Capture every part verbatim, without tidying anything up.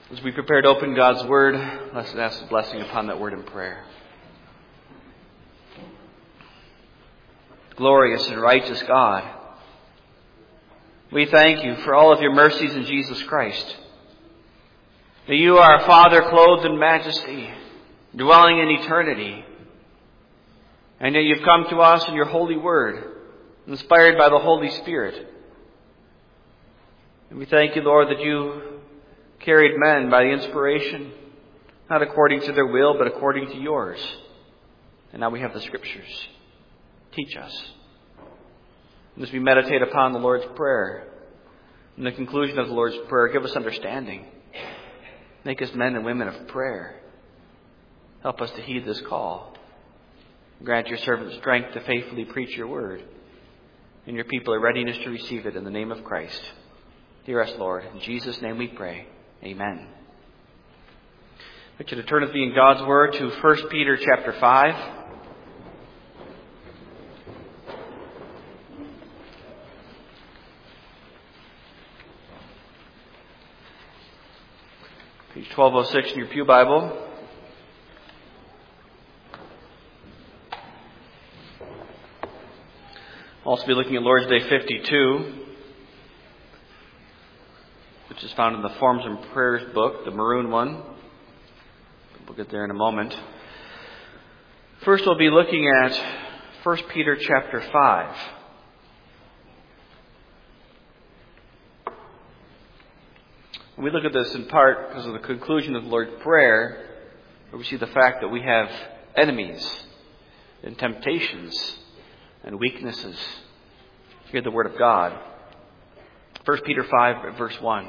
As we prepare to open God's Word, let's ask a blessing upon that Word in prayer. Glorious and righteous God, we thank you for all of your mercies in Jesus Christ. That you are a Father clothed in majesty, dwelling in eternity. And yet you've come to us in your holy word, inspired by the Holy Spirit. And we thank you, Lord, that you carried men by the inspiration, not according to their will, but according to yours. And now we have the Scriptures. Teach us. And as we meditate upon the Lord's Prayer, in the conclusion of the Lord's Prayer, give us understanding. Make us men and women of prayer. Help us to heed this call. Grant your servant strength to faithfully preach your word, and your people a readiness to receive it in the name of Christ. Hear us, Lord. In Jesus' name we pray. Amen. I want you to turn with me in God's Word to First Peter chapter five. Page twelve oh six in your Pew Bible. We'll also be looking at Lord's Day fifty-two, which is found in the Forms and Prayers book, the maroon one. We'll get there in a moment. First, we'll be looking at First Peter chapter five. We look at this in part because of the conclusion of the Lord's Prayer, where we see the fact that we have enemies and temptations and weaknesses. Hear the Word of God. First Peter five, verse one.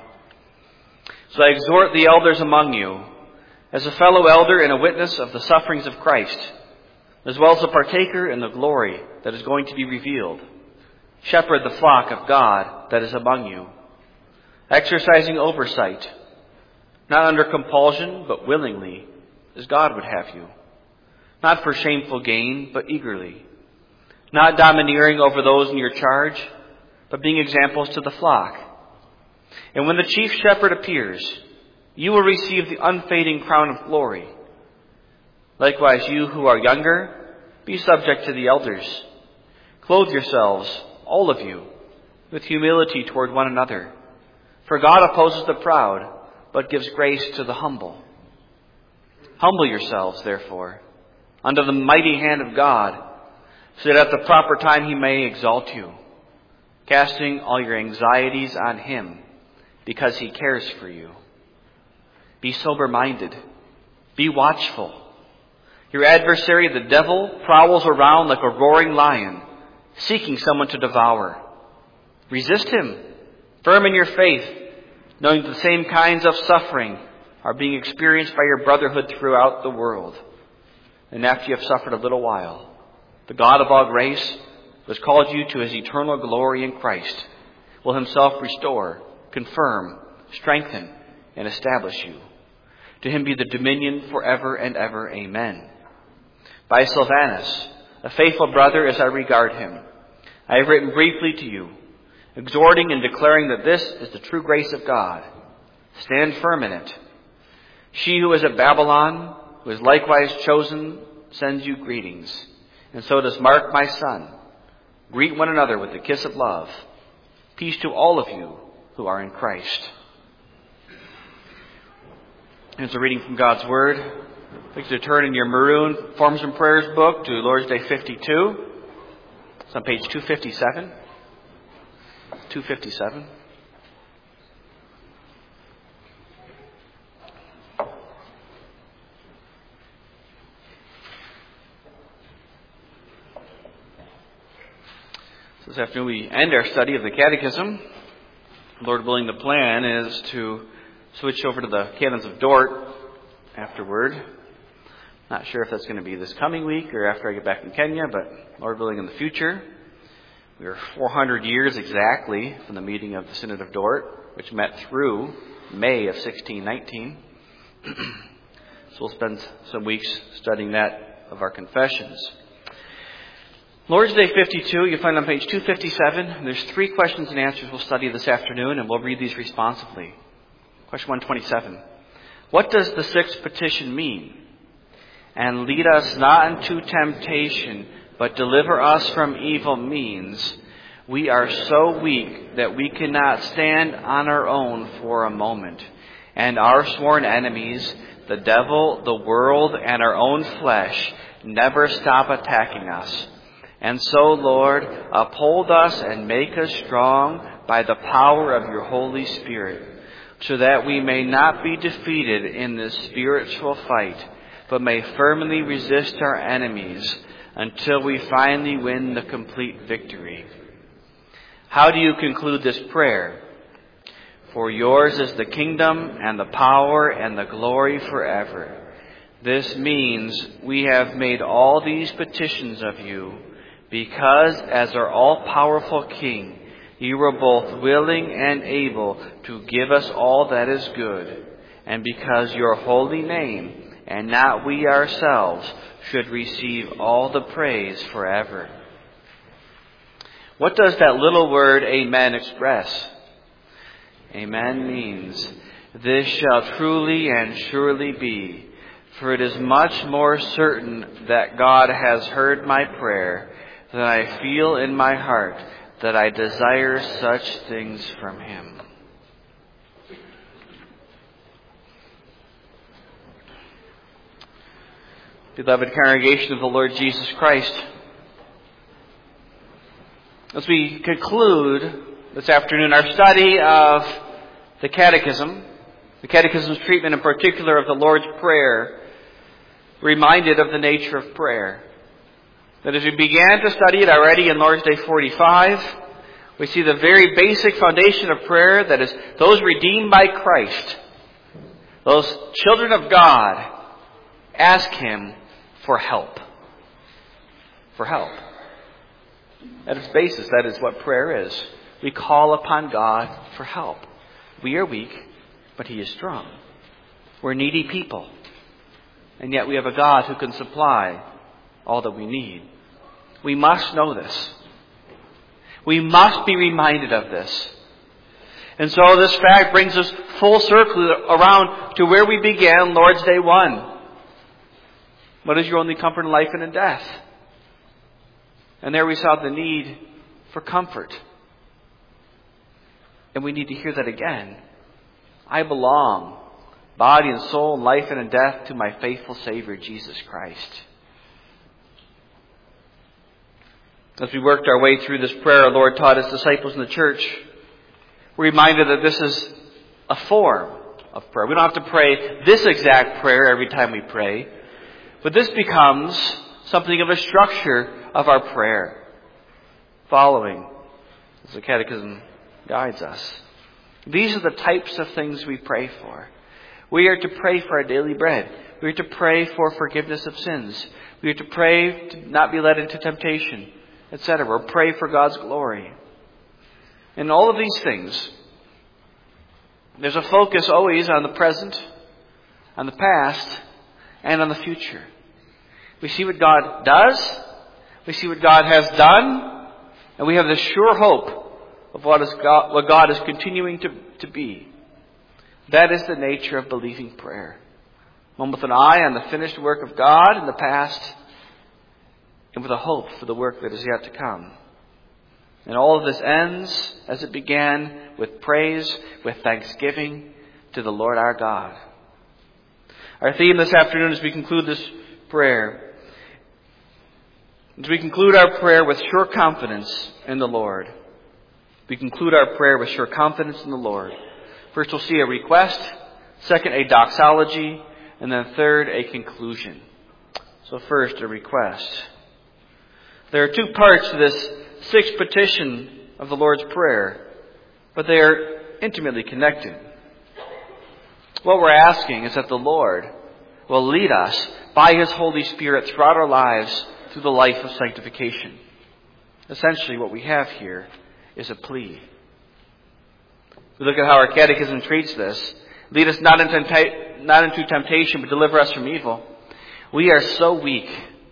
So I exhort the elders among you, as a fellow elder and a witness of the sufferings of Christ, as well as a partaker in the glory that is going to be revealed. Shepherd the flock of God that is among you, exercising oversight, not under compulsion, but willingly, as God would have you. Not for shameful gain, but eagerly. Not domineering over those in your charge, but being examples to the flock. And when the chief shepherd appears, you will receive the unfading crown of glory. Likewise, you who are younger, be subject to the elders. Clothe yourselves, all of you, with humility toward one another. For God opposes the proud, but gives grace to the humble. Humble yourselves, therefore, under the mighty hand of God, so that at the proper time he may exalt you, casting all your anxieties on him, because he cares for you. Be sober-minded. Be watchful. Your adversary, the devil, prowls around like a roaring lion, seeking someone to devour. Resist him, firm in your faith, knowing that the same kinds of suffering are being experienced by your brotherhood throughout the world. And after you have suffered a little while, the God of all grace, who has called you to his eternal glory in Christ, will himself restore, confirm, strengthen, and establish you. To him be the dominion forever and ever. Amen. By Silvanus, a faithful brother as I regard him, I have written briefly to you, exhorting and declaring that this is the true grace of God. Stand firm in it. She who is at Babylon, who is likewise chosen, sends you greetings. And so does Mark, my son. Greet one another with the kiss of love. Peace to all of you who are in Christ. Here's a reading from God's Word. I'd like you to turn in your maroon Forms and Prayers book to Lord's Day fifty-two. It's on page two fifty-seven. two fifty-seven. This afternoon we end our study of the Catechism. Lord willing, the plan is to switch over to the Canons of Dort afterward. Not sure if that's going to be this coming week or after I get back in Kenya, but Lord willing, in the future. We are four hundred years exactly from the meeting of the Synod of Dort, which met through May of sixteen nineteen. So we'll spend some weeks studying that of our confessions. Lord's Day fifty-two, you'll find on page two fifty-seven. There's three questions and answers we'll study this afternoon, and we'll read these responsively. Question one twenty-seven. What does the sixth petition mean? And lead us not into temptation, but deliver us from evil means. We are so weak that we cannot stand on our own for a moment. And our sworn enemies, the devil, the world, and our own flesh, never stop attacking us. And so, Lord, uphold us and make us strong by the power of your Holy Spirit, so that we may not be defeated in this spiritual fight, but may firmly resist our enemies until we finally win the complete victory. How do you conclude this prayer? For yours is the kingdom and the power and the glory forever. This means we have made all these petitions of you because, as our all-powerful King, you were both willing and able to give us all that is good, and because your holy name, and not we ourselves, should receive all the praise forever. What does that little word amen express? Amen means, this shall truly and surely be, for it is much more certain that God has heard my prayer than I feel in my heart that I desire such things from him. Beloved congregation of the Lord Jesus Christ, as we conclude this afternoon our study of the Catechism, the Catechism's treatment in particular of the Lord's Prayer, reminded of the nature of prayer. That as we began to study it already in Lord's Day forty-five, we see the very basic foundation of prayer, that is, those redeemed by Christ, those children of God, ask Him for help. For help. At its basis, that is what prayer is. We call upon God for help. We are weak, but He is strong. We're needy people. And yet we have a God who can supply all that we need. We must know this. We must be reminded of this. And so this fact brings us full circle around to where we began Lord's Day one. What is your only comfort in life and in death? And there we saw the need for comfort. And we need to hear that again. I belong, body and soul, and life and in death, to my faithful Savior, Jesus Christ. As we worked our way through this prayer, our Lord taught His disciples in the church, we're reminded that this is a form of prayer. We don't have to pray this exact prayer every time we pray, but this becomes something of a structure of our prayer, following as the Catechism guides us. These are the types of things we pray for. We are to pray for our daily bread. We are to pray for forgiveness of sins. We are to pray to not be led into temptation, et cetera. Or pray for God's glory. In all of these things, there's a focus always on the present, on the past, and on the future. We see what God does, we see what God has done, and we have the sure hope of what, is God, what God is continuing to, to be. That is the nature of believing prayer. One with an eye on the finished work of God in the past, and with a hope for the work that is yet to come. And all of this ends as it began, with praise, with thanksgiving to the Lord our God. Our theme this afternoon as we conclude this prayer, as we conclude our prayer with sure confidence in the Lord. We conclude our prayer with sure confidence in the Lord. First we'll see a request, second a doxology, and then third a conclusion. So first a request. There are two parts to this sixth petition of the Lord's Prayer, but they are intimately connected. What we're asking is that the Lord will lead us by His Holy Spirit throughout our lives through the life of sanctification. Essentially what we have here is a plea. We look at how our Catechism treats this. Lead us not into, not into temptation, but deliver us from evil. We are so weak.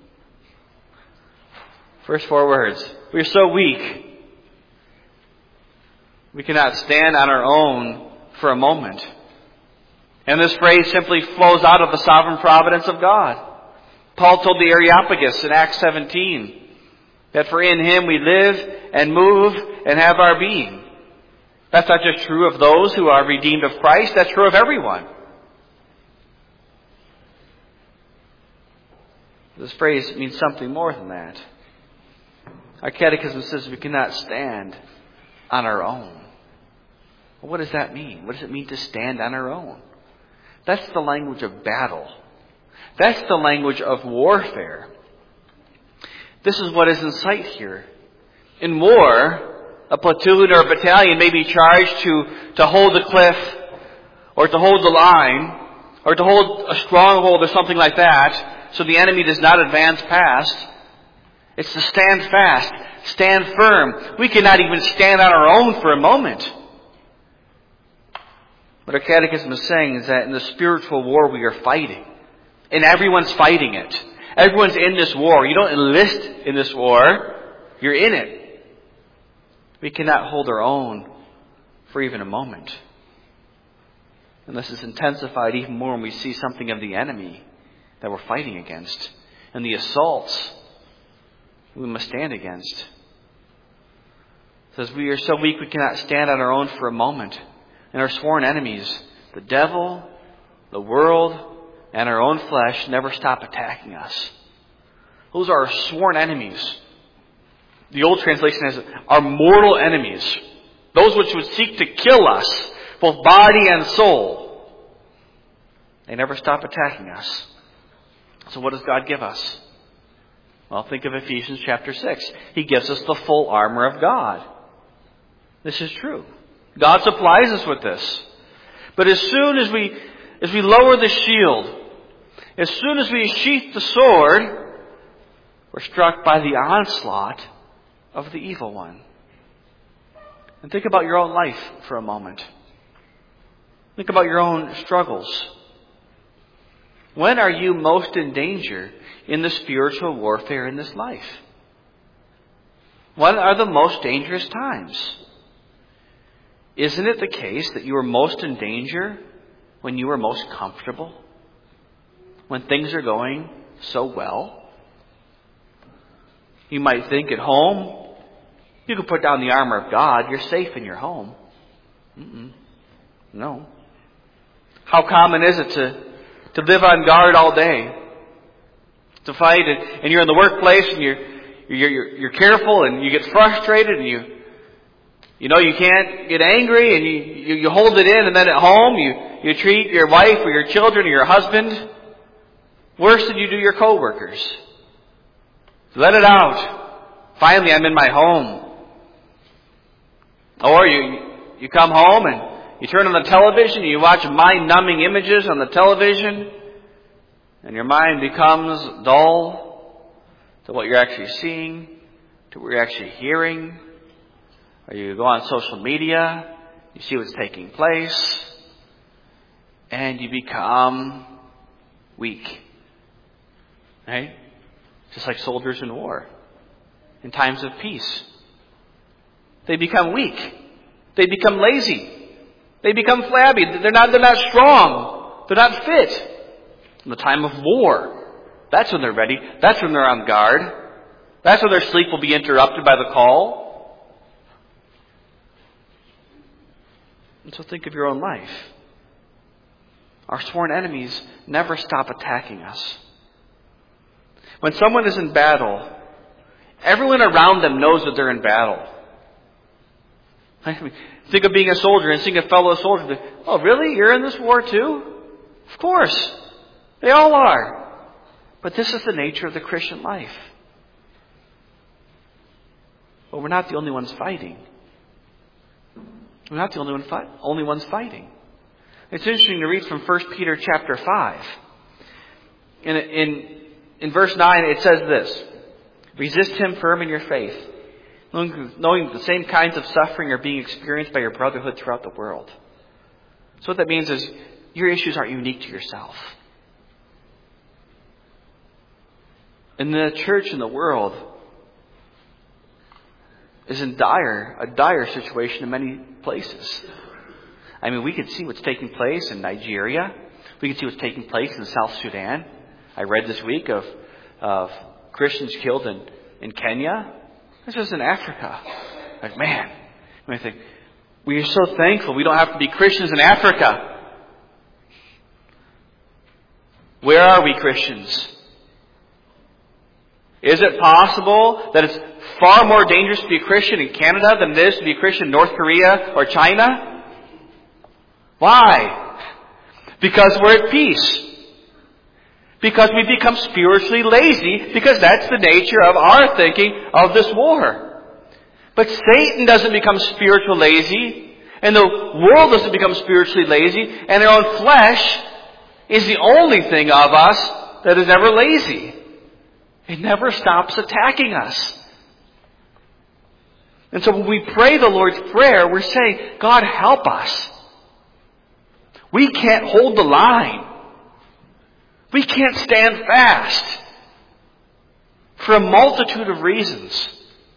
First four words. We are so weak. We cannot stand on our own for a moment. And this phrase simply flows out of the sovereign providence of God. Paul told the Areopagus in Acts seventeen that for in Him we live and move and have our being. That's not just true of those who are redeemed of Christ, that's true of everyone. This phrase means something more than that. Our catechism says we cannot stand on our own. Well, what does that mean? What does it mean to stand on our own? That's the language of battle. That's the language of warfare. This is what is in sight here. In war, a platoon or a battalion may be charged to, to hold the cliff, or to hold the line, or to hold a stronghold or something like that, so the enemy does not advance past. It's to stand fast, stand firm. We cannot even stand on our own for a moment. What our catechism is saying is that in the spiritual war we are fighting. And everyone's fighting it. Everyone's in this war. You don't enlist in this war. You're in it. We cannot hold our own for even a moment. And this is intensified even more when we see something of the enemy that we're fighting against. And the assaults we must stand against. It says we are so weak we cannot stand on our own for a moment. And our sworn enemies, the devil, the world, and our own flesh, never stop attacking us. Those are our sworn enemies. The old translation has our mortal enemies. Those which would seek to kill us, both body and soul. They never stop attacking us. So what does God give us? Well, think of Ephesians chapter six. He gives us the full armor of God. This is true. God supplies us with this. But as soon as we as we lower the shield, as soon as we sheath the sword, we're struck by the onslaught of the evil one. And think about your own life for a moment. Think about your own struggles. When are you most in danger in the spiritual warfare in this life? When are the most dangerous times? Isn't it the case that you are most in danger when you are most comfortable? When things are going so well? You might think at home, you can put down the armor of God, you're safe in your home. Mm-mm. No. How common is it to, to live on guard all day? To fight, and, and you're in the workplace and you're, you're, you're, you're careful and you get frustrated and you You know, you can't get angry and you, you, you hold it in, and then at home you, you treat your wife or your children or your husband worse than you do your coworkers. Let it out. Finally, I'm in my home. Or you, you come home and you turn on the television and you watch mind-numbing images on the television, and your mind becomes dull to what you're actually seeing, to what you're actually hearing. Or you go on social media, you see what's taking place, and you become weak. Right? Just like soldiers in war. In times of peace. They become weak. They become lazy. They become flabby. They're not, they're not strong. They're not fit. In the time of war, that's when they're ready. That's when they're on guard. That's when their sleep will be interrupted by the call. And so think of your own life. Our sworn enemies never stop attacking us. When someone is in battle, everyone around them knows that they're in battle. I mean, think of being a soldier and seeing a fellow soldier. Oh, really? You're in this war too? Of course. They all are. But this is the nature of the Christian life. But we're not the only ones fighting. We're not the only, one fight, only ones fighting. It's interesting to read from First Peter chapter five. In, in, in verse nine it says this. Resist him firm in your faith, knowing that the same kinds of suffering are being experienced by your brotherhood throughout the world. So what that means is your issues aren't unique to yourself. And the church in the world is in dire, a dire situation in many places. I mean, we could see what's taking place in Nigeria. We could see what's taking place in South Sudan. I read this week of, of Christians killed in, in Kenya. This was in Africa. Like, man, I think, we are so thankful we don't have to be Christians in Africa. Where are we Christians? Is it possible that it's far more dangerous to be a Christian in Canada than it is to be a Christian in North Korea or China? Why? Because we're at peace. Because we become spiritually lazy, because that's the nature of our thinking of this war. But Satan doesn't become spiritual lazy, and the world doesn't become spiritually lazy, and our own flesh is the only thing of us that is never lazy. It never stops attacking us. And so when we pray the Lord's Prayer, we're saying, God, help us. We can't hold the line. We can't stand fast for a multitude of reasons.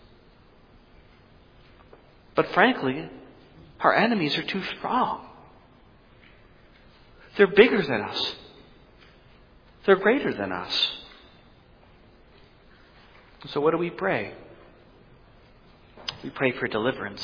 But frankly, our enemies are too strong. They're bigger than us. They're greater than us. So what do we pray? We pray for deliverance.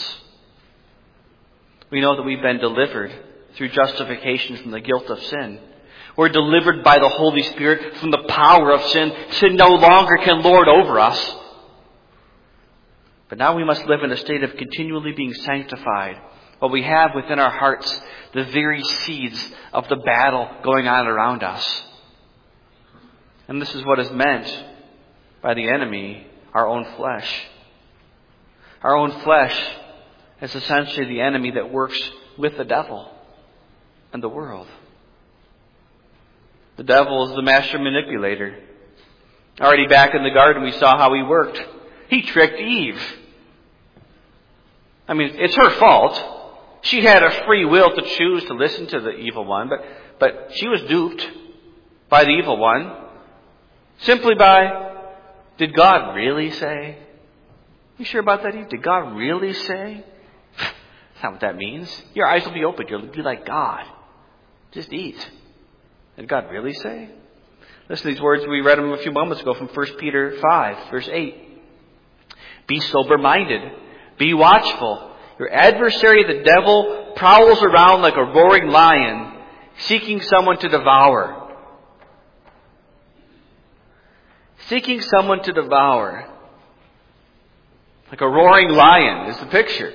We know that we've been delivered through justification from the guilt of sin. We're delivered by the Holy Spirit from the power of sin. Sin no longer can lord over us. But now we must live in a state of continually being sanctified, while we have within our hearts the very seeds of the battle going on around us. And this is what is meant by the enemy, our own flesh. Our own flesh is essentially the enemy that works with the devil and the world. The devil is the master manipulator. Already back in the garden, we saw how he worked. He tricked Eve. I mean, it's her fault. She had a free will to choose to listen to the evil one, but, but she was duped by the evil one simply by, did God really say? You sure about that, Eve? Did God really say? That's not what that means. Your eyes will be open. You'll be like God. Just eat. Did God really say? Listen to these words. We read them a few moments ago from First Peter five, verse eight. Be sober-minded. Be watchful. Your adversary, the devil, prowls around like a roaring lion, seeking someone to devour. Seeking someone to devour. Like a roaring lion is the picture.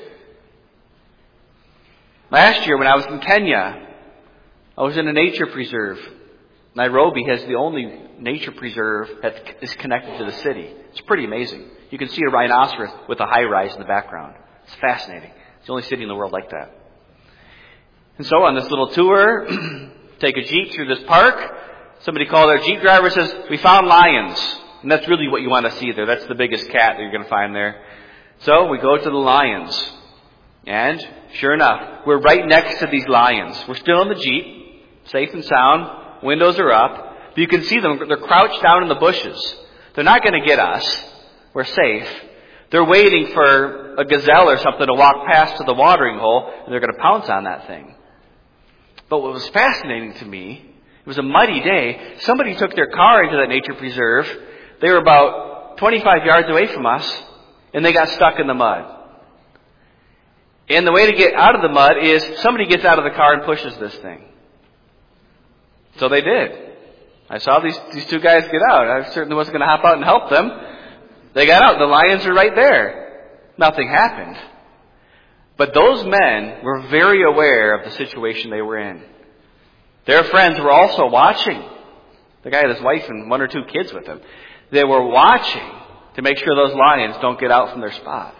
Last year when I was in Kenya, I was in a nature preserve. Nairobi has the only nature preserve that is connected to the city. It's pretty amazing. You can see a rhinoceros with a high-rise in the background. It's fascinating. It's the only city in the world like that. And so on this little tour, take a Jeep through this park. Somebody called our Jeep driver, says, we found lions. And that's really what you want to see there. That's the biggest cat that you're going to find there. So we go to the lions. And sure enough, we're right next to these lions. We're still in the Jeep, safe and sound. Windows are up. But you can see them. They're crouched down in the bushes. They're not going to get us. We're safe. They're waiting for a gazelle or something to walk past to the watering hole, and they're going to pounce on that thing. But what was fascinating to me, it was a muddy day. Somebody took their car into that nature preserve. They were about twenty-five yards away from us, and they got stuck in the mud. And the way to get out of the mud is somebody gets out of the car and pushes this thing. So they did. I saw these, these two guys get out. I certainly wasn't going to hop out and help them. They got out. The lions are right there. Nothing happened. But those men were very aware of the situation they were in. Their friends were also watching. The guy had his wife and one or two kids with him. They were watching to make sure those lions don't get out from their spot.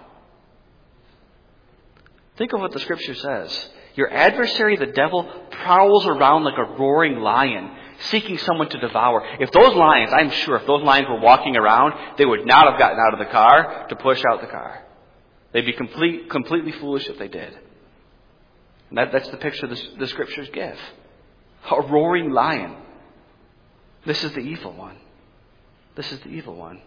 Think of what the Scripture says. Your adversary, the devil, prowls around like a roaring lion, seeking someone to devour. If those lions, I'm sure, if those lions were walking around, they would not have gotten out of the car to push out the car. They'd be complete, completely foolish if they did. And that, that's the picture the, the Scriptures give. A roaring lion. This is the evil one. This is the evil one.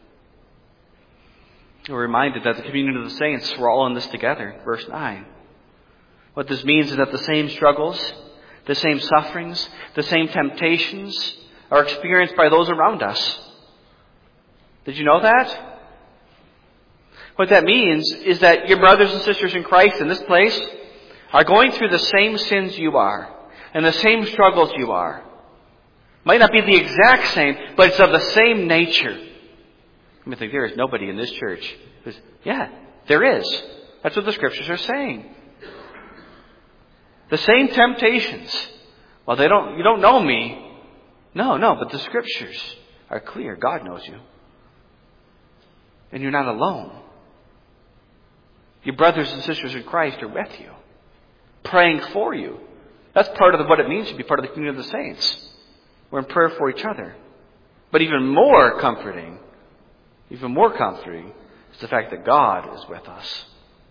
We're reminded that the community of the saints were all in this together. Verse nine. What this means is that the same struggles, the same sufferings, the same temptations are experienced by those around us. Did you know that? What that means is that your brothers and sisters in Christ in this place are going through the same sins you are and the same struggles you are. Might not be the exact same, but it's of the same nature. I mean, think there is nobody in this church. Yeah, there is. That's what the Scriptures are saying. The same temptations. Well, they don't. You don't know me. No, no, but the Scriptures are clear. God knows you. And you're not alone. Your brothers and sisters in Christ are with you, praying for you. That's part of what it means to be part of the community of the saints. We're in prayer for each other. But even more comforting, even more comforting, is the fact that God is with us.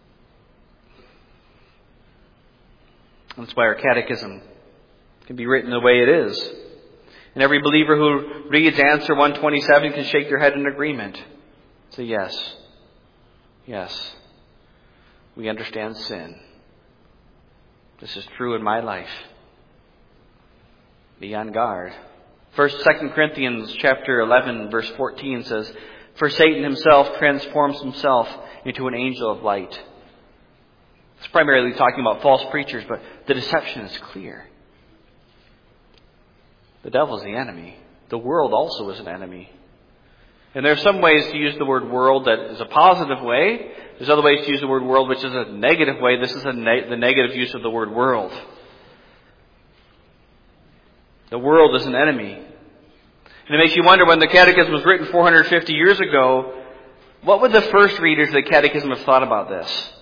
That's why our catechism can be written the way it is. And every believer who reads answer one twenty-seven can shake their head in agreement. Say, yes, yes, we understand sin. This is true in my life. Be on guard. First, Second Corinthians chapter eleven, verse fourteen says, "For Satan himself transforms himself into an angel of light." It's primarily talking about false preachers, but the deception is clear. The devil is the enemy. The world also is an enemy. And there are some ways to use the word world that is a positive way. There's other ways to use the word world which is a negative way. This is a ne- the negative use of the word world. The world is an enemy. And it makes you wonder, when the Catechism was written four hundred fifty years ago, what would the first readers of the Catechism have thought about this?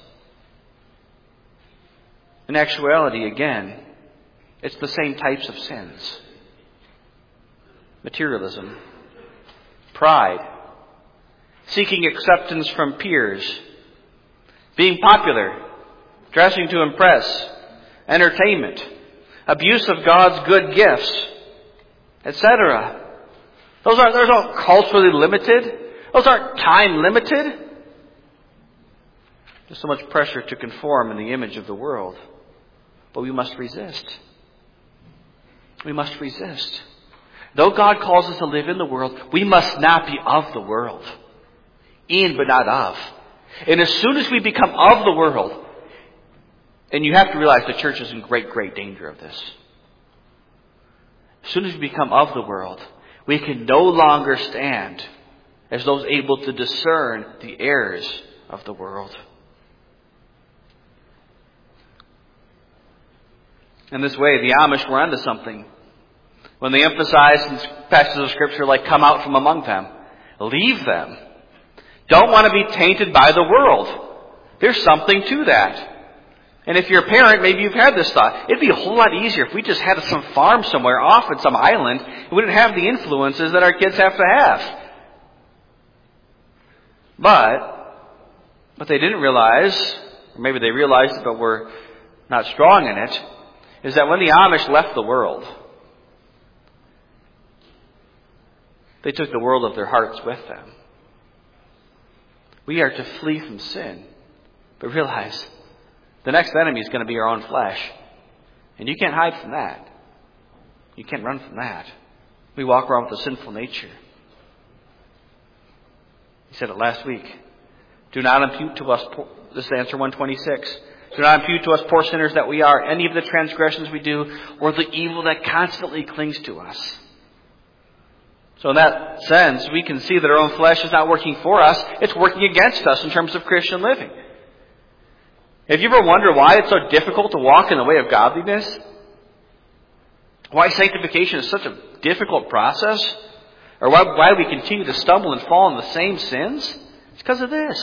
In actuality, again, it's the same types of sins. Materialism, pride, seeking acceptance from peers, being popular, dressing to impress, entertainment, abuse of God's good gifts, et cetera. Those aren't, those aren't culturally limited. Those aren't time limited. There's so much pressure to conform in the image of the world. But we must resist. We must resist. Though God calls us to live in the world, we must not be of the world. In but not of. And as soon as we become of the world, and you have to realize the church is in great, great danger of this. As soon as we become of the world, we can no longer stand as those able to discern the errors of the world. In this way, the Amish were onto something when they emphasized in passages of Scripture like, come out from among them. Leave them. Don't want to be tainted by the world. There's something to that. And if you're a parent, maybe you've had this thought. It'd be a whole lot easier if we just had some farm somewhere off in some island. We wouldn't have the influences that our kids have to have. But what they didn't realize, or maybe they realized it but were not strong in it, is that when the Amish left the world, they took the world of their hearts with them. We are to flee from sin, but realize the next enemy is going to be our own flesh. And you can't hide from that. You can't run from that. We walk around with a sinful nature. He said it last week. Do not impute to us, poor, this is answer one twenty-six. Do not impute to us, poor sinners that we are, any of the transgressions we do, or the evil that constantly clings to us. So in that sense, we can see that our own flesh is not working for us. It's working against us in terms of Christian living. Have you ever wondered why it's so difficult to walk in the way of godliness? Why sanctification is such a difficult process? Or why, why we continue to stumble and fall in the same sins? It's because of this.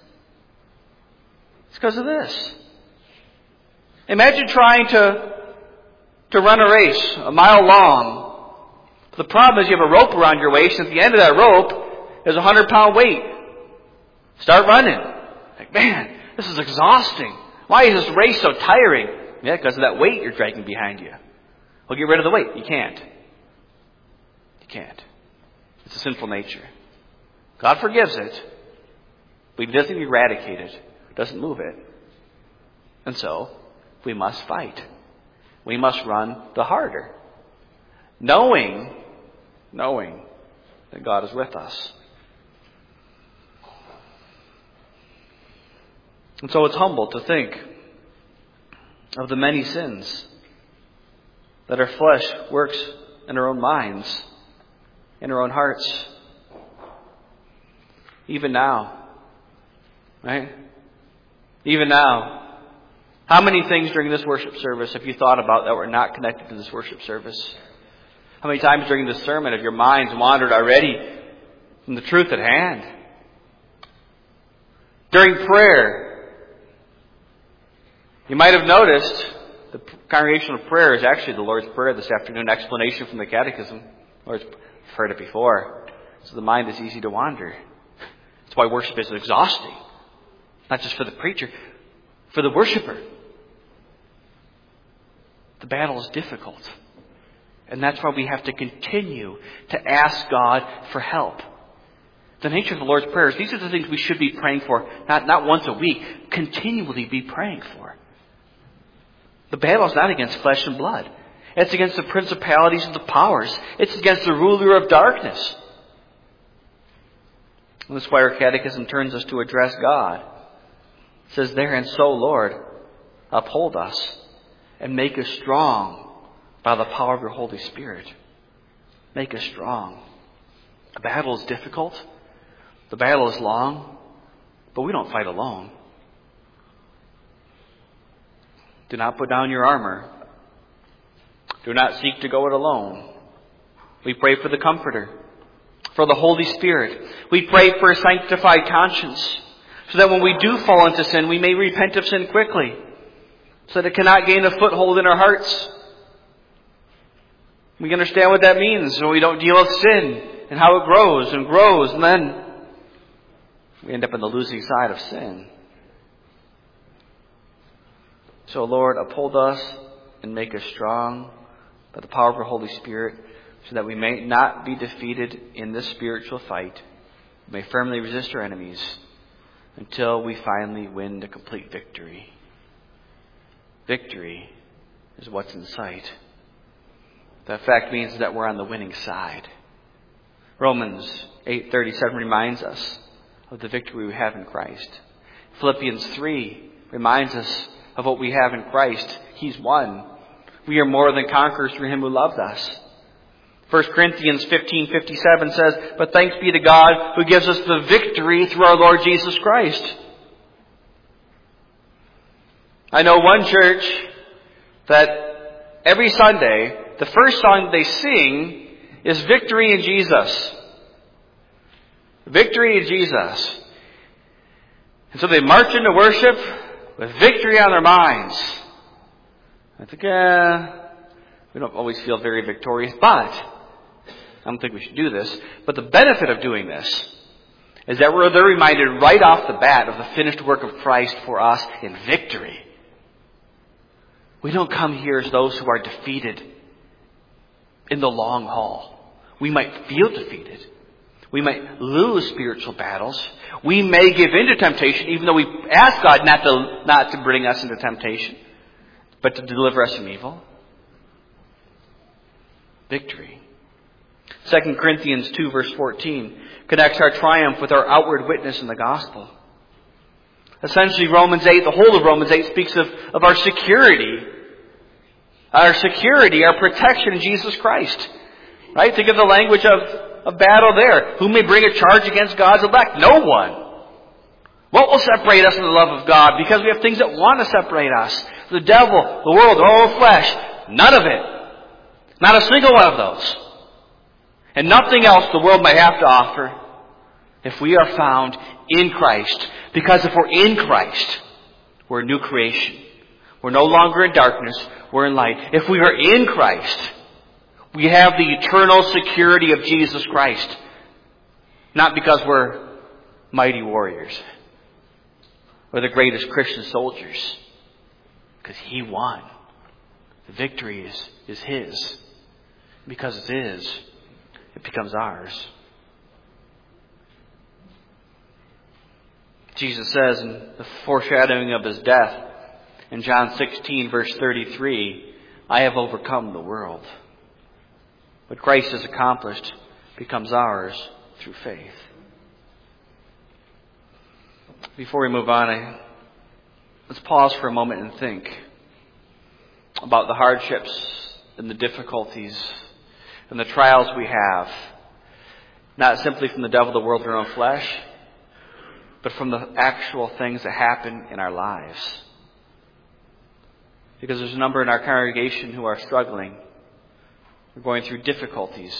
It's because of this. Imagine trying to, to run a race a mile long. The problem is you have a rope around your waist, and at the end of that rope is a hundred pound weight. Start running. Like, man, this is exhausting. Why is this race so tiring? Yeah, because of that weight you're dragging behind you. Well, get rid of the weight. You can't. You can't. It's a sinful nature. God forgives it, but He doesn't eradicate it. Doesn't move it. And so, we must fight. We must run the harder. Knowing, knowing that God is with us. And so it's humble to think of the many sins that our flesh works in our own minds, in our own hearts. Even now. Right? Even now. How many things during this worship service have you thought about that were not connected to this worship service? How many times during this sermon have your minds wandered already from the truth at hand? During prayer, you might have noticed the congregational prayer is actually the Lord's Prayer this afternoon, explanation from the Catechism. Lord's I've heard it before. So the mind is easy to wander. That's why worship is exhausting. Not just for the preacher, for the worshiper. The battle is difficult. And that's why we have to continue to ask God for help. The nature of the Lord's prayers, these are the things we should be praying for. Not, not once a week. Continually be praying for. The battle is not against flesh and blood. It's against the principalities and the powers. It's against the ruler of darkness. And that's why our catechism turns us to address God. It says there, and so, Lord, uphold us and make us strong by the power of your Holy Spirit. Make us strong. The battle is difficult. The battle is long. But we don't fight alone. Do not put down your armor. Do not seek to go it alone. We pray for the Comforter, for the Holy Spirit. We pray for a sanctified conscience, so that when we do fall into sin, we may repent of sin quickly, so that it cannot gain a foothold in our hearts. We understand what that means when we don't deal with sin and how it grows and grows, and then we end up on the losing side of sin. So, Lord, uphold us and make us strong by the power of your Holy Spirit, so that we may not be defeated in this spiritual fight. We may firmly resist our enemies until we finally win the complete victory. Victory is what's in sight. That fact means that we're on the winning side. Romans eight thirty-seven reminds us of the victory we have in Christ. Philippians three reminds us of what we have in Christ. He's won. We are more than conquerors through him who loved us. First Corinthians fifteen fifty-seven says, but thanks be to God who gives us the victory through our Lord Jesus Christ. I know one church that every Sunday, the first song they sing is Victory in Jesus. Victory in Jesus. And so they march into worship with victory on their minds. I think, eh, we don't always feel very victorious, but I don't think we should do this. But the benefit of doing this is that we're they're reminded right off the bat of the finished work of Christ for us in victory. We don't come here as those who are defeated in the long haul. We might feel defeated. We might lose spiritual battles. We may give in to temptation, even though we ask God not to, not to bring us into temptation, but to deliver us from evil. Victory. Second Corinthians two verse fourteen connects our triumph with our outward witness in the gospel. Essentially, Romans eight, the whole of Romans eight speaks of, of our security. Our security, our protection in Jesus Christ. Right? Think of the language of, of battle there. Who may bring a charge against God's elect? No one. What will separate us from the love of God? Because we have things that want to separate us. The devil, the world, all of flesh. None of it. Not a single one of those. And nothing else the world may have to offer if we are found in Christ. Because if we're in Christ, we're a new creation. We're no longer in darkness. We're in light. If we are in Christ, we have the eternal security of Jesus Christ. Not because we're mighty warriors. We're the greatest Christian soldiers. Because He won. The victory is, is His. Because it's His, it becomes ours. Jesus says in the foreshadowing of His death, In John sixteen, verse thirty-three, I have overcome the world. What Christ has accomplished becomes ours through faith. Before we move on, I, let's pause for a moment and think about the hardships and the difficulties and the trials we have, not simply from the devil, the world, and our own flesh, but from the actual things that happen in our lives. Because there's a number in our congregation who are struggling. We're going through difficulties.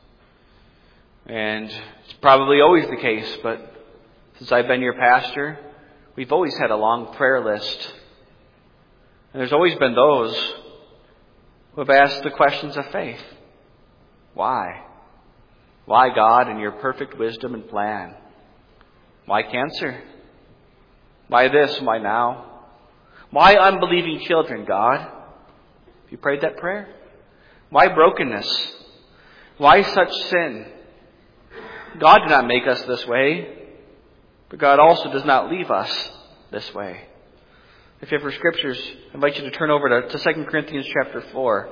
And it's probably always the case, but since I've been your pastor, we've always had a long prayer list. And there's always been those who have asked the questions of faith. Why? Why, God, in your perfect wisdom and plan? Why cancer? Why this? Why now? Why unbelieving children, God? Have you prayed that prayer? Why brokenness? Why such sin? God did not make us this way, but God also does not leave us this way. If you have your scriptures, I invite you to turn over to, to Second Corinthians chapter four.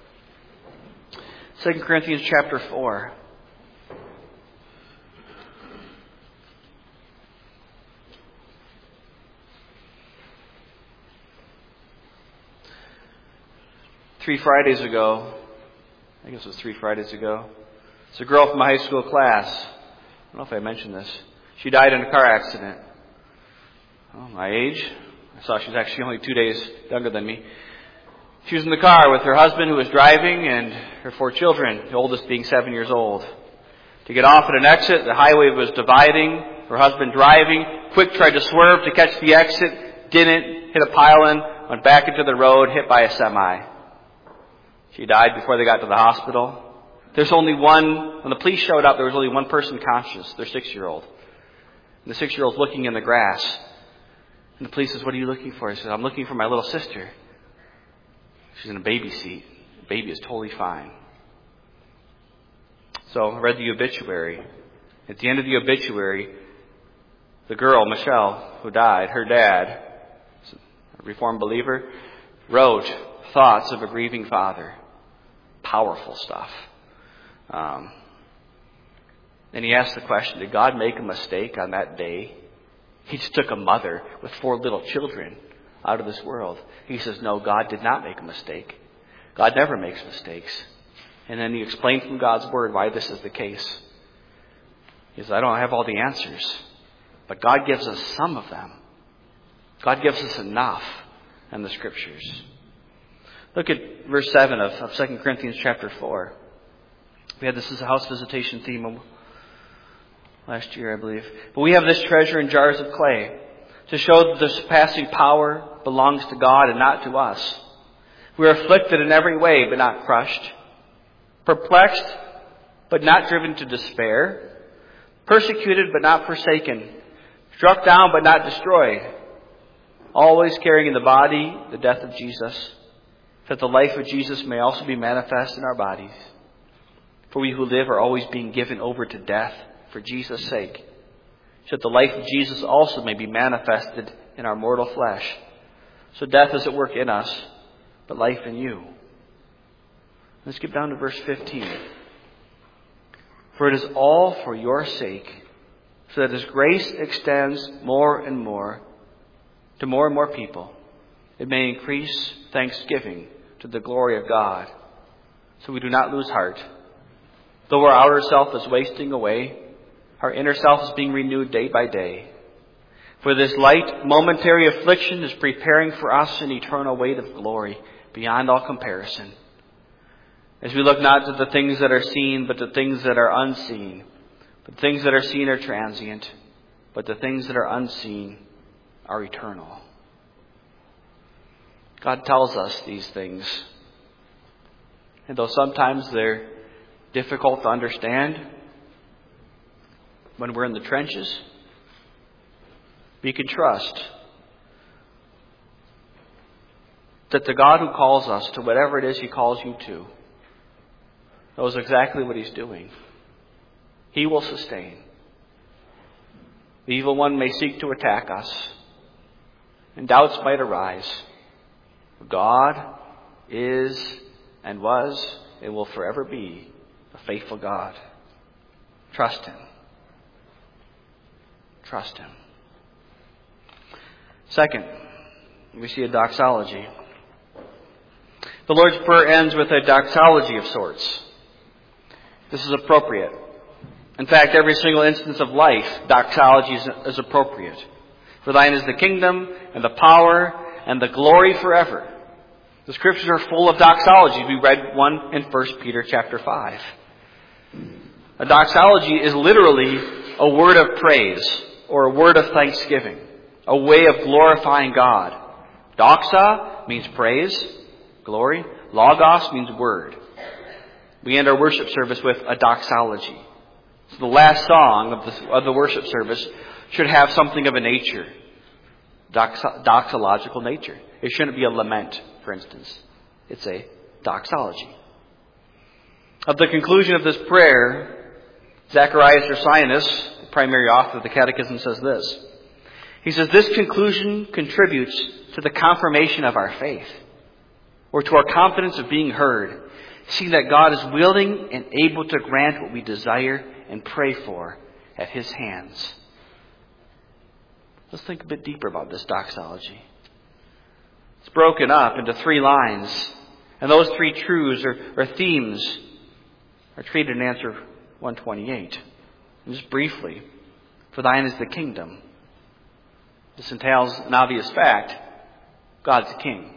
Second Corinthians chapter four. Three Fridays ago, I guess it was three Fridays ago, it's a girl from my high school class. I don't know if I mentioned this. She died in a car accident. Oh, my age. I saw she was actually only two days younger than me. She was in the car with her husband who was driving and her four children, the oldest being seven years old. To get off at an exit, the highway was dividing. Her husband driving, quick tried to swerve to catch the exit, didn't, hit a pile-in, went back into the road, hit by a semi. She died before they got to the hospital. There's only one, when the police showed up, there was only one person conscious, their six-year-old. And the six-year-old's looking in the grass. And the police says, "What are you looking for?" He says, "I'm looking for my little sister. She's in a baby seat. The baby is totally fine." So I read the obituary. At the end of the obituary, the girl, Michelle, who died, her dad, a Reformed believer, wrote thoughts of a grieving father. Powerful stuff. Um, and he asked the question, did God make a mistake on that day? He just took a mother with four little children out of this world. He says, no, God did not make a mistake. God never makes mistakes. And then he explained from God's word why this is the case. He says, I don't have all the answers, but God gives us some of them. God gives us enough in the scriptures. Look at verse seven of, of Second Corinthians chapter four. We had this as a house visitation theme last year, I believe. But we have this treasure in jars of clay to show that the surpassing power belongs to God and not to us. We are afflicted in every way, but not crushed. Perplexed, but not driven to despair. Persecuted, but not forsaken. Struck down, but not destroyed. Always carrying in the body the death of Jesus, that the life of Jesus may also be manifest in our bodies. For we who live are always being given over to death for Jesus' sake, so that the life of Jesus also may be manifested in our mortal flesh. So death is at work in us, but life in you. Let's get down to verse fifteen. For it is all for your sake, so that as grace extends more and more to more and more people, it may increase thanksgiving to the glory of God. So we do not lose heart. Though our outer self is wasting away, our inner self is being renewed day by day. For this light, momentary affliction is preparing for us an eternal weight of glory beyond all comparison. As we look not to the things that are seen, but to things that are unseen. But the things that are seen are transient, but the things that are unseen are eternal. God tells us these things. And though sometimes they're difficult to understand when we're in the trenches, we can trust that the God who calls us to whatever it is He calls you to knows exactly what He's doing. He will sustain. The evil one may seek to attack us, and doubts might arise. God is and was and will forever be a faithful God. Trust Him. Trust Him. Second, we see a doxology. The Lord's Prayer ends with a doxology of sorts. This is appropriate. In fact, every single instance of life, doxology is, is appropriate. For thine is the kingdom and the power and the glory forever. The Scriptures are full of doxology. We read one in First Peter chapter five. A doxology is literally a word of praise or a word of thanksgiving, a way of glorifying God. Doxa means praise, glory. Logos means word. We end our worship service with a doxology. So the last song of the, of the worship service should have something of a nature, dox, doxological nature. It shouldn't be a lament, for instance. It's a doxology. Of the conclusion of this prayer, Zacharias Ursinus, the primary author of the Catechism, says this. He says, this conclusion contributes to the confirmation of our faith, or to our confidence of being heard, seeing that God is willing and able to grant what we desire and pray for at His hands. Let's think a bit deeper about this doxology. It's broken up into three lines, and those three truths or, or themes are treated in answer one twenty-eight. And just briefly, for thine is the kingdom. This entails an obvious fact. God's king.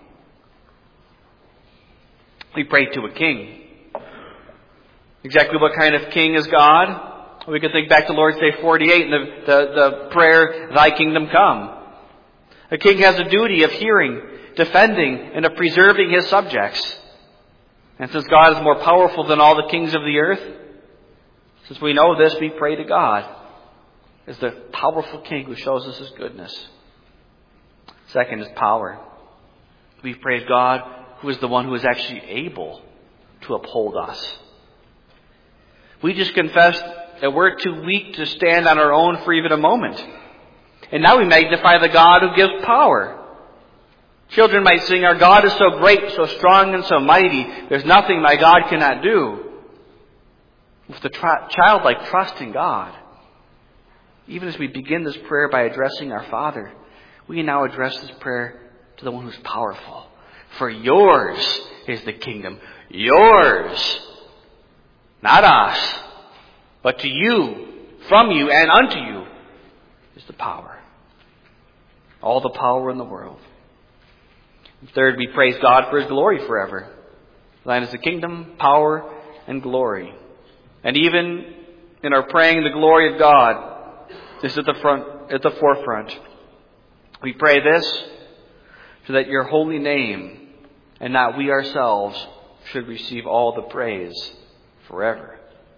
We pray to a king. Exactly what kind of king is God? We can think back to Lord's Day forty-eight and the, the, the prayer, thy kingdom come. A king has a duty of hearing, defending, and of preserving his subjects. And since God is more powerful than all the kings of the earth, since we know this, we pray to God as the powerful king who shows us His goodness. Second is power. We praise God who is the one who is actually able to uphold us. We just confessed that we're too weak to stand on our own for even a moment. And now we magnify the God who gives power. Children might sing, our God is so great, so strong, and so mighty. There's nothing my God cannot do. With the tri- childlike trust in God, even as we begin this prayer by addressing our Father, we now address this prayer to the one who's powerful. For yours is the kingdom. Yours. Not us. But to you, from you, and unto you is the power. All the power in the world. And third, we praise God for His glory forever. Thine is the kingdom, power, and glory. And even in our praying, the glory of God is at the front, at the forefront. We pray this so that your holy name and not we ourselves should receive all the praise forever.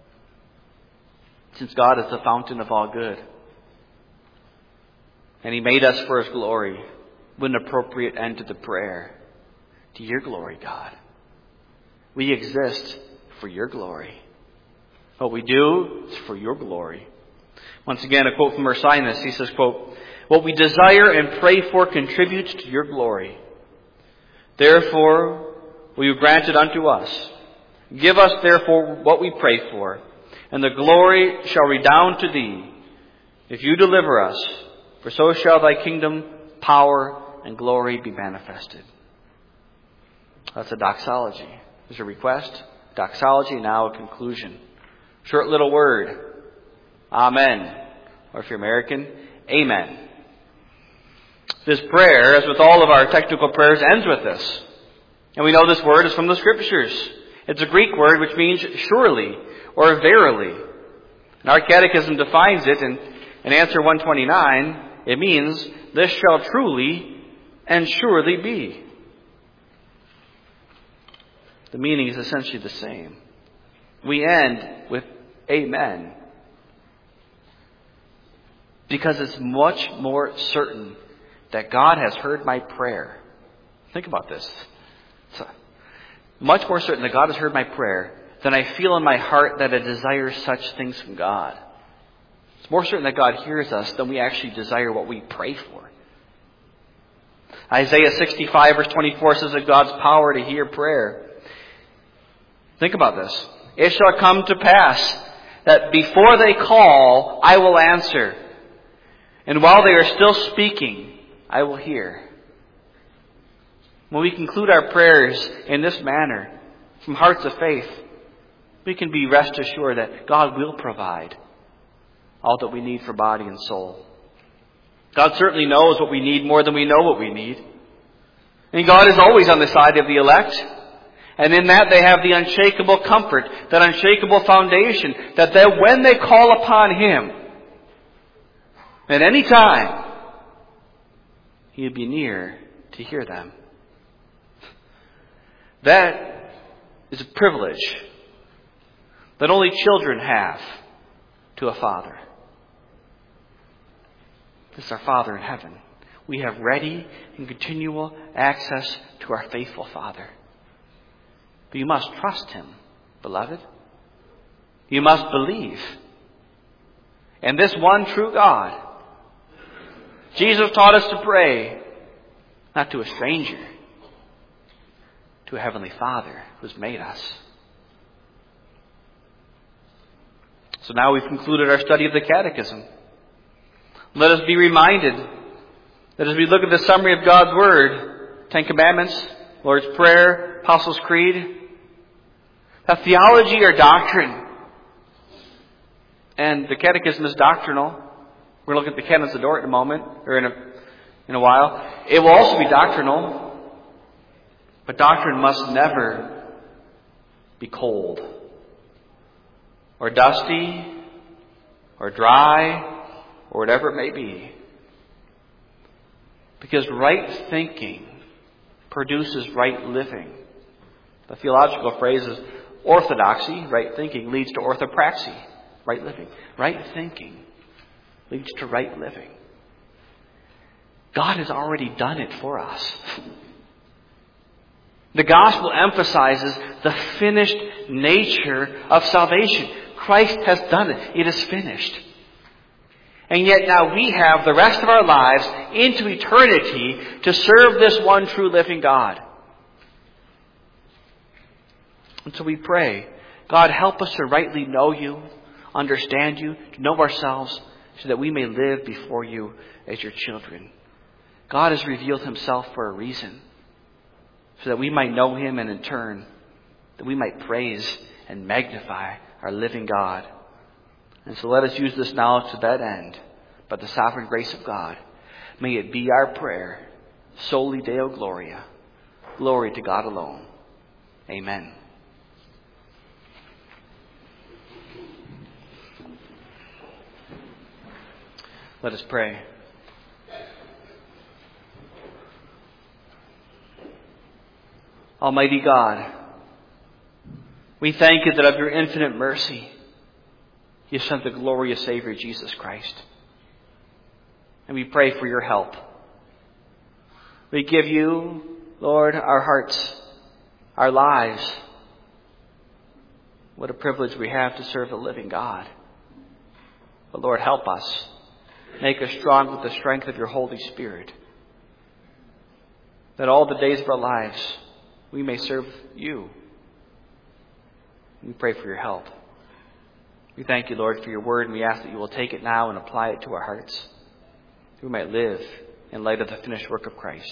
Since God is the fountain of all good, and He made us for His glory, what an appropriate end to the prayer. To your glory, God. We exist for your glory. What we do is for your glory. Once again, a quote from Ursinus. He says, quote, what we desire and pray for contributes to your glory. Therefore, will you grant it unto us. Give us, therefore, what we pray for, and the glory shall redound to thee, if you deliver us, for so shall thy kingdom, power, and glory be manifested. That's a doxology. There's a request, doxology, now a conclusion. Short little word. Amen. Or if you're American, amen. This prayer, as with all of our technical prayers, ends with this. And we know this word is from the Scriptures. It's a Greek word which means surely or verily. And our catechism defines it in, in answer one twenty-nine. It means, this shall truly and surely be. The meaning is essentially the same. We end with amen. Because it's much more certain that God has heard my prayer. Think about this. It's much more certain that God has heard my prayer than I feel in my heart that I desire such things from God. It's more certain that God hears us than we actually desire what we pray for. Isaiah sixty-five verse twenty-four says that God's power to hear prayer. Think about this. It shall come to pass that before they call, I will answer. And while they are still speaking, I will hear. When we conclude our prayers in this manner, from hearts of faith, we can be rest assured that God will provide all that we need for body and soul. God certainly knows what we need more than we know what we need. And God is always on the side of the elect. And in that they have the unshakable comfort, that unshakable foundation, that they, when they call upon Him, at any time, He will be near to hear them. That is a privilege that only children have to a father. This is our Father in heaven. We have ready and continual access to our faithful Father. But you must trust Him, beloved. You must believe in this one true God. Jesus taught us to pray not to a stranger, to a Heavenly Father who's made us. So now we've concluded our study of the Catechism. Let us be reminded that as we look at the summary of God's Word, Ten Commandments, Lord's Prayer, Apostles' Creed, that theology or doctrine, and the Catechism is doctrinal. We're going to look at the Canons of Dort in a moment, or in a, in a while. It will also be doctrinal, but doctrine must never be cold, or dusty, or dry, or whatever it may be. Because right thinking produces right living. The theological phrase is orthodoxy, right thinking, leads to orthopraxy, right living. Right thinking leads to right living. God has already done it for us. The gospel emphasizes the finished nature of salvation. Christ has done it. It is finished. And yet now we have the rest of our lives into eternity to serve this one true living God. And so we pray, God, help us to rightly know You, understand You, to know ourselves, so that we may live before You as Your children. God has revealed Himself for a reason, so that we might know Him, and in turn, that we might praise and magnify our living God. And so let us use this knowledge to that end. By the sovereign grace of God, may it be our prayer, Soli Deo Gloria. Glory to God alone. Amen. Let us pray. Almighty God, we thank You that of Your infinite mercy, You sent the glorious Savior, Jesus Christ. And we pray for Your help. We give You, Lord, our hearts, our lives. What a privilege we have to serve the living God. But Lord, help us. Make us strong with the strength of Your Holy Spirit, that all the days of our lives we may serve You. We pray for Your help. We thank You, Lord, for Your word, and we ask that You will take it now and apply it to our hearts, that we might live in light of the finished work of Christ.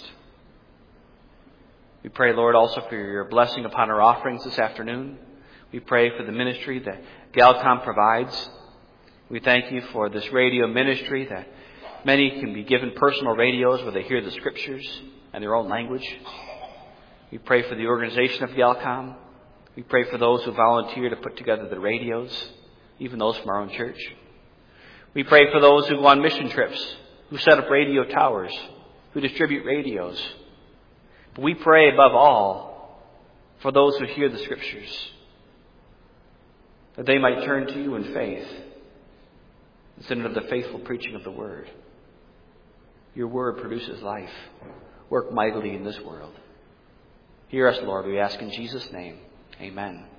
We pray, Lord, also for Your blessing upon our offerings this afternoon. We pray for the ministry that Galcom provides. We thank You for this radio ministry, that many can be given personal radios where they hear the Scriptures in their own language. We pray for the organization of Galcom. We pray for those who volunteer to put together the radios, even those from our own church. We pray for those who go on mission trips, who set up radio towers, who distribute radios. But we pray above all for those who hear the Scriptures, that they might turn to You in faith instead of the faithful preaching of the Word. Your Word produces life. Work mightily in this world. Hear us, Lord, we ask in Jesus' name. Amen.